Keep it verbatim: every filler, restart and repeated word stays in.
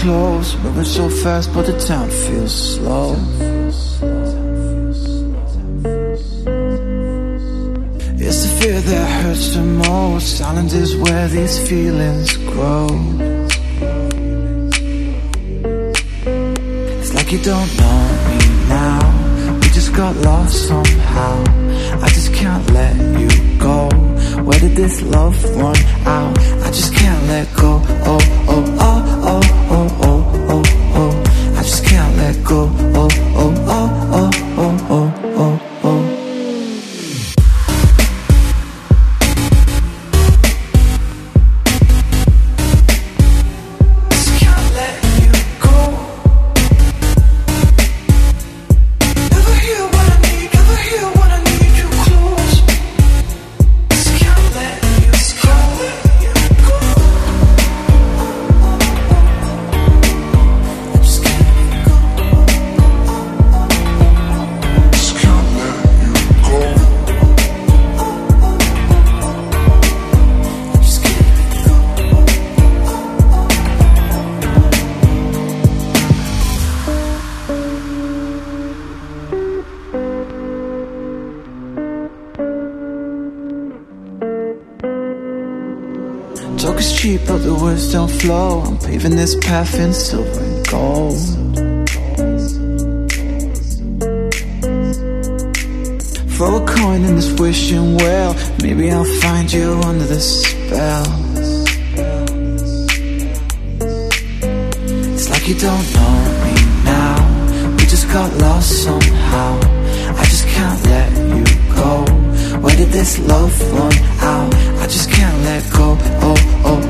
close, moving so fast but the town feels slow. It's the fear that hurts the most. Silence is where these feelings grow. It's like you don't know me now. We just got lost somehow. I just can't let you go. Where did this love run out? I just can't let go. Oh, oh, oh, oh, oh, oh, oh, oh. I just can't let go. Oh, oh, oh, oh, oh, oh, oh, oh. Talk is cheap, but the words don't flow. I'm paving this path in silver and gold. Throw a coin in this wishing well. Maybe I'll find you under the spell. It's like you don't know me now. We just got lost somehow. I just can't let you go. Where did this love run out? I just can't let go. Oh, oh,